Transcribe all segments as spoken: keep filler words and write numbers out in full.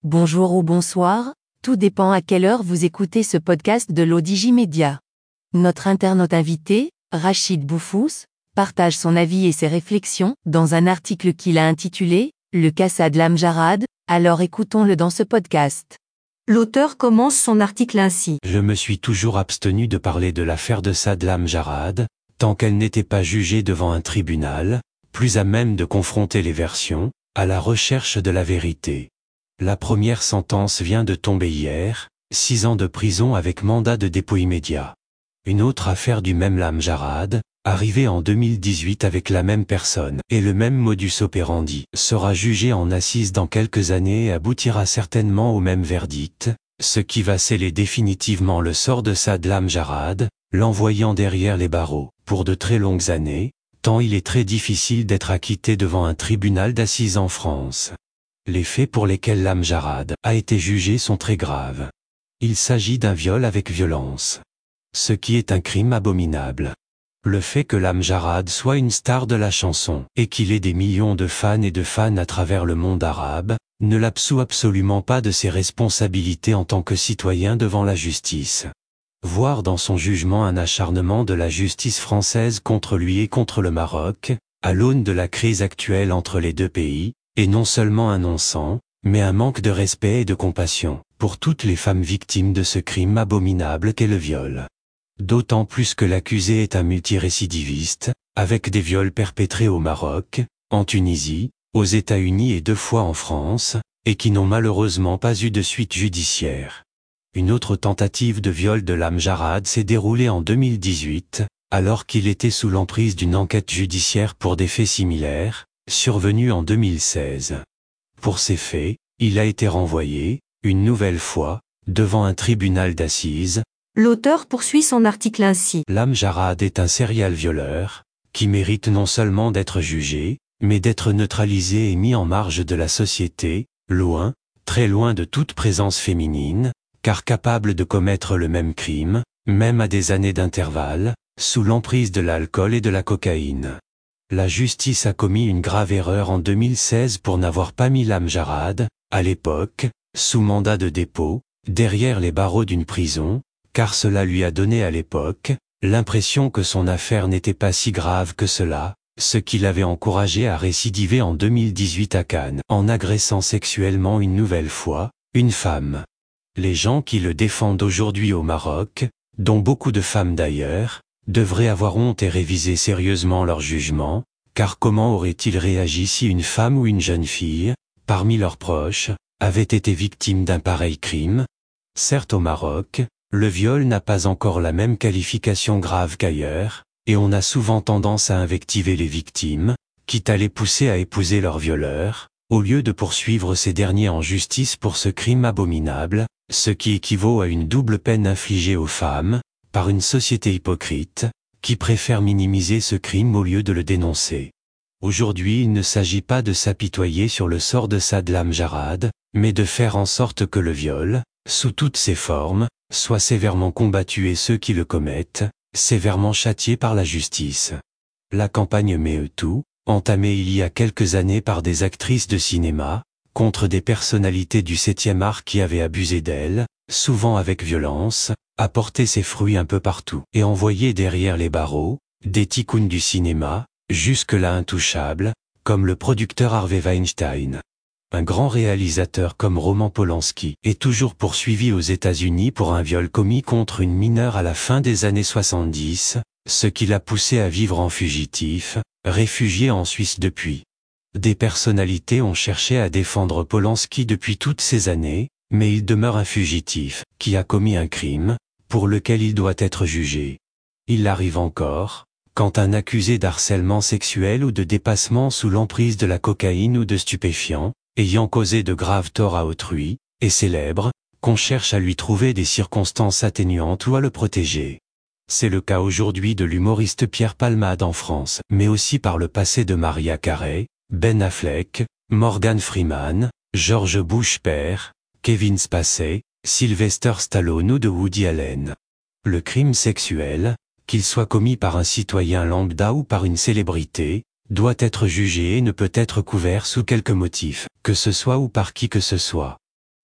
Bonjour ou bonsoir, tout dépend à quelle heure vous écoutez ce podcast de l'Odigimédia. Notre internaute invité, Rachid Boufous, partage son avis et ses réflexions dans un article qu'il a intitulé « Le cas Sadlam Jarad », alors écoutons-le dans ce podcast. L'auteur commence son article ainsi. Je me suis toujours abstenu de parler de l'affaire de Sadlam Jarad, tant qu'elle n'était pas jugée devant un tribunal, plus à même de confronter les versions, à la recherche de la vérité. La première sentence vient de tomber hier, six ans de prison avec mandat de dépôt immédiat. Une autre affaire du même Lam Jarad, arrivée en deux mille dix-huit avec la même personne et le même modus operandi, sera jugée en assises dans quelques années et aboutira certainement au même verdict, ce qui va sceller définitivement le sort de Sadlam Jarad, l'envoyant derrière les barreaux, pour de très longues années, tant il est très difficile d'être acquitté devant un tribunal d'assises en France. Les faits pour lesquels Lam Jarad a été jugé sont très graves. Il s'agit d'un viol avec violence. Ce qui est un crime abominable. Le fait que Lam Jarad soit une star de la chanson, et qu'il ait des millions de fans et de fans à travers le monde arabe, ne l'absout absolument pas de ses responsabilités en tant que citoyen devant la justice. Voir dans son jugement un acharnement de la justice française contre lui et contre le Maroc, à l'aune de la crise actuelle entre les deux pays, et non seulement un non-sens, mais un manque de respect et de compassion, pour toutes les femmes victimes de ce crime abominable qu'est le viol. D'autant plus que l'accusé est un multirécidiviste, avec des viols perpétrés au Maroc, en Tunisie, aux États-Unis et deux fois en France, et qui n'ont malheureusement pas eu de suite judiciaire. Une autre tentative de viol de Lam Jarad s'est déroulée en deux mille dix-huit, alors qu'il était sous l'emprise d'une enquête judiciaire pour des faits similaires, survenu en deux mille seize. Pour ces faits, il a été renvoyé, une nouvelle fois, devant un tribunal d'assises. L'auteur poursuit son article ainsi. Lam Jarad est un serial violeur, qui mérite non seulement d'être jugé, mais d'être neutralisé et mis en marge de la société, loin, très loin de toute présence féminine, car capable de commettre le même crime, même à des années d'intervalle, sous l'emprise de l'alcool et de la cocaïne. La justice a commis une grave erreur en deux mille seize pour n'avoir pas mis Lam Jarad, à l'époque, sous mandat de dépôt, derrière les barreaux d'une prison, car cela lui a donné à l'époque, l'impression que son affaire n'était pas si grave que cela, ce qui l'avait encouragé à récidiver en deux mille dix-huit à Cannes, en agressant sexuellement une nouvelle fois, une femme. Les gens qui le défendent aujourd'hui au Maroc, dont beaucoup de femmes d'ailleurs, devraient avoir honte et réviser sérieusement leur jugement, car comment aurait-il réagi si une femme ou une jeune fille, parmi leurs proches, avait été victime d'un pareil crime? Certes au Maroc, le viol n'a pas encore la même qualification grave qu'ailleurs, et on a souvent tendance à invectiver les victimes, quitte à les pousser à épouser leur violeur, au lieu de poursuivre ces derniers en justice pour ce crime abominable, ce qui équivaut à une double peine infligée aux femmes, par une société hypocrite, qui préfère minimiser ce crime au lieu de le dénoncer. Aujourd'hui il ne s'agit pas de s'apitoyer sur le sort de Sadlam Jarad, mais de faire en sorte que le viol, sous toutes ses formes, soit sévèrement combattu et ceux qui le commettent, sévèrement châtiés par la justice. La campagne MeToo, entamée il y a quelques années par des actrices de cinéma, contre des personnalités du septième art qui avaient abusé d'elles, souvent avec violence, a porté ses fruits un peu partout et envoyé derrière les barreaux, des ticounes du cinéma, jusque-là intouchables, comme le producteur Harvey Weinstein. Un grand réalisateur comme Roman Polanski est toujours poursuivi aux États-Unis pour un viol commis contre une mineure à la fin des années soixante-dix, ce qui l'a poussé à vivre en fugitif, réfugié en Suisse depuis. Des personnalités ont cherché à défendre Polanski depuis toutes ces années, mais il demeure un fugitif, qui a commis un crime, pour lequel il doit être jugé. Il arrive encore, quand un accusé d'harcèlement sexuel ou de dépassement sous l'emprise de la cocaïne ou de stupéfiants, ayant causé de graves torts à autrui, est célèbre, qu'on cherche à lui trouver des circonstances atténuantes ou à le protéger. C'est le cas aujourd'hui de l'humoriste Pierre Palmade en France, mais aussi par le passé de Mariah Carey, Ben Affleck, Morgan Freeman, George Bush père, Kevin Spacey, Sylvester Stallone ou de Woody Allen. Le crime sexuel, qu'il soit commis par un citoyen lambda ou par une célébrité, doit être jugé et ne peut être couvert sous quelque motif, que ce soit ou par qui que ce soit.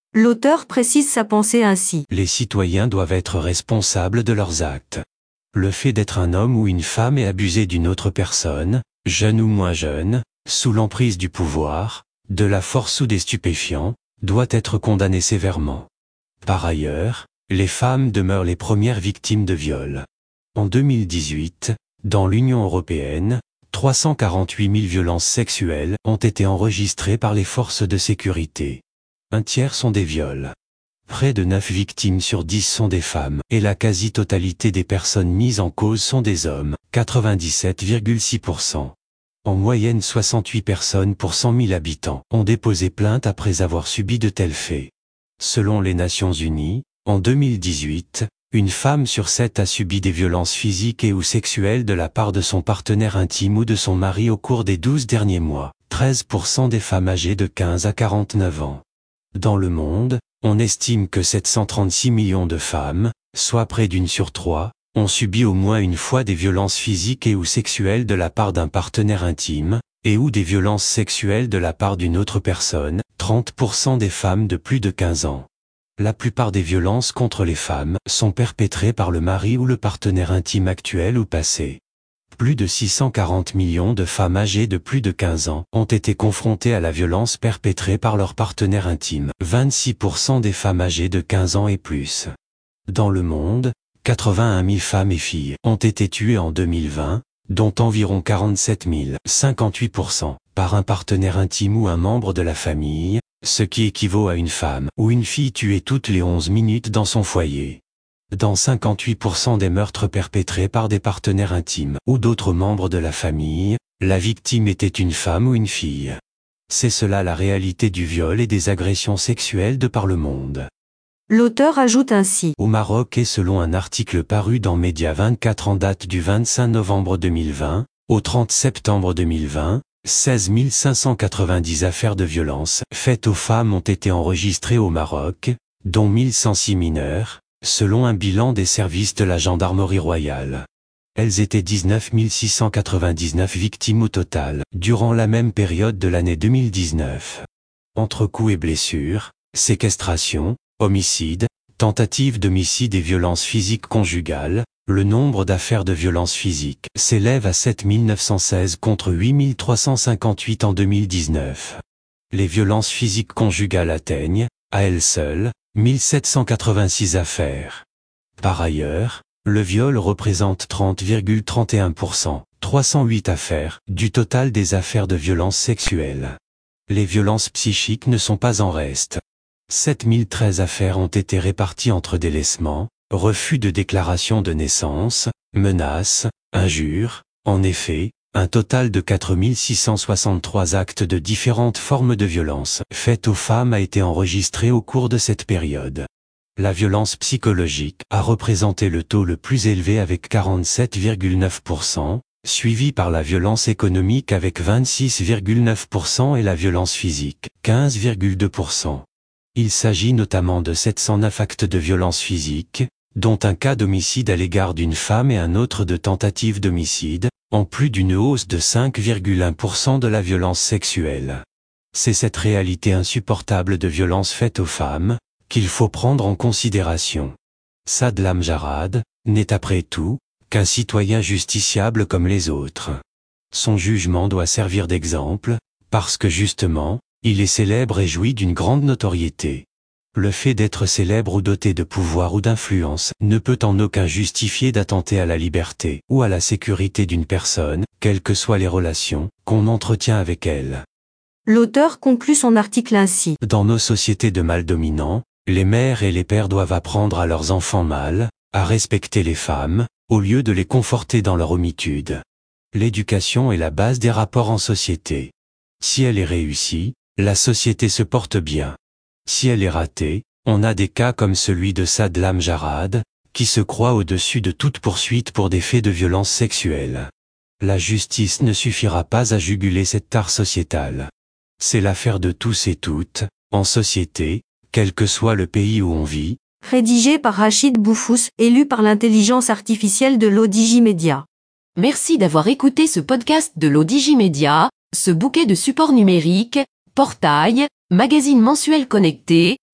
L'auteur précise sa pensée ainsi. Les citoyens doivent être responsables de leurs actes. Le fait d'être un homme ou une femme et abusé d'une autre personne, jeune ou moins jeune, sous l'emprise du pouvoir, de la force ou des stupéfiants, doit être condamné sévèrement. Par ailleurs, les femmes demeurent les premières victimes de viol. En deux mille dix-huit, dans l'Union européenne, trois cent quarante-huit mille violences sexuelles ont été enregistrées par les forces de sécurité. Un tiers sont des viols. Près de neuf victimes sur dix sont des femmes, et la quasi-totalité des personnes mises en cause sont des hommes, quatre-vingt-dix-sept virgule six pour cent. En moyenne soixante-huit personnes pour cent mille habitants ont déposé plainte après avoir subi de tels faits. Selon les Nations Unies, en deux mille dix-huit, une femme sur sept a subi des violences physiques et ou sexuelles de la part de son partenaire intime ou de son mari au cours des douze derniers mois, treize pour cent des femmes âgées de quinze à quarante-neuf ans. Dans le monde, on estime que sept cent trente-six millions de femmes, soit près d'une sur trois, ont subi au moins une fois des violences physiques et ou sexuelles de la part d'un partenaire intime, et ou des violences sexuelles de la part d'une autre personne, trente pour cent des femmes de plus de quinze ans. La plupart des violences contre les femmes sont perpétrées par le mari ou le partenaire intime actuel ou passé. Plus de six cent quarante millions de femmes âgées de plus de quinze ans ont été confrontées à la violence perpétrée par leur partenaire intime, vingt-six pour cent des femmes âgées de quinze ans et plus. Dans le monde, quatre-vingt-un mille femmes et filles ont été tuées en deux mille vingt, dont environ quarante-sept mille, cinquante-huit pour cent, par un partenaire intime ou un membre de la famille, ce qui équivaut à une femme ou une fille tuée toutes les onze minutes dans son foyer. Dans cinquante-huit pour cent des meurtres perpétrés par des partenaires intimes ou d'autres membres de la famille, la victime était une femme ou une fille. C'est cela la réalité du viol et des agressions sexuelles de par le monde. L'auteur ajoute ainsi. Au Maroc et selon un article paru dans Média vingt-quatre en date du vingt-cinq novembre deux mille vingt, au trente septembre deux mille vingt, seize mille cinq cent quatre-vingt-dix affaires de violence faites aux femmes ont été enregistrées au Maroc, dont mille cent six mineurs, selon un bilan des services de la gendarmerie royale. Elles étaient dix-neuf mille six cent quatre-vingt-dix-neuf victimes au total, durant la même période de l'année deux mille dix-neuf. Entre coups et blessures, séquestration, homicide, tentative d'homicide et violences physiques conjugales, le nombre d'affaires de violences physiques s'élève à sept mille neuf cent seize contre huit mille trois cent cinquante-huit en deux mille dix-neuf. Les violences physiques conjugales atteignent, à elles seules, mille sept cent quatre-vingt-six affaires. Par ailleurs, le viol représente trente virgule trente et un pour cent, trois cent huit affaires, du total des affaires de violences sexuelles. Les violences psychiques ne sont pas en reste. sept mille treize affaires ont été réparties entre délaissement, refus de déclaration de naissance, menaces, injures. En effet, un total de quatre mille six cent soixante-trois actes de différentes formes de violence faites aux femmes a été enregistré au cours de cette période. La violence psychologique a représenté le taux le plus élevé avec quarante-sept virgule neuf pour cent, suivi par la violence économique avec vingt-six virgule neuf pour cent et la violence physique, quinze virgule deux pour cent. Il s'agit notamment de sept cent neuf actes de violence physique, dont un cas d'homicide à l'égard d'une femme et un autre de tentative d'homicide, en plus d'une hausse de cinq virgule un pour cent de la violence sexuelle. C'est cette réalité insupportable de violence faite aux femmes, qu'il faut prendre en considération. Sadlam Jarad n'est après tout qu'un citoyen justiciable comme les autres. Son jugement doit servir d'exemple, parce que justement, il est célèbre et jouit d'une grande notoriété. Le fait d'être célèbre ou doté de pouvoir ou d'influence ne peut en aucun justifier d'attenter à la liberté ou à la sécurité d'une personne, quelles que soient les relations qu'on entretient avec elle. L'auteur conclut son article ainsi. Dans nos sociétés de mâles dominants, les mères et les pères doivent apprendre à leurs enfants mâles à respecter les femmes, au lieu de les conforter dans leur homitude. L'éducation est la base des rapports en société. Si elle est réussie, la société se porte bien. Si elle est ratée, on a des cas comme celui de Sadlam Jarad, qui se croit au-dessus de toute poursuite pour des faits de violence sexuelle. La justice ne suffira pas à juguler cette tare sociétale. C'est l'affaire de tous et toutes, en société, quel que soit le pays où on vit. Rédigé par Rachid Boufous, élu par l'intelligence artificielle de l'Odigimédia. Merci d'avoir écouté ce podcast de l'Odigimédia, ce bouquet de supports numériques, portail, magazine mensuel connecté,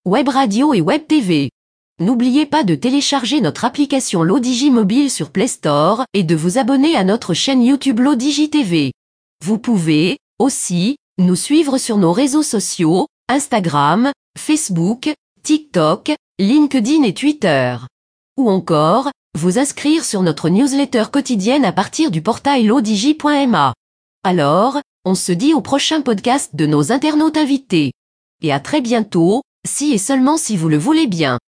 web radio et web T V. N'oubliez pas de télécharger notre application Lodigi Mobile sur Play Store et de vous abonner à notre chaîne YouTube Lodigi T V. Vous pouvez, aussi, nous suivre sur nos réseaux sociaux, Instagram, Facebook, TikTok, LinkedIn et Twitter. Ou encore, vous inscrire sur notre newsletter quotidienne à partir du portail lodigi point m a. Alors, on se dit au prochain podcast de nos internautes invités. Et à très bientôt, si et seulement si vous le voulez bien.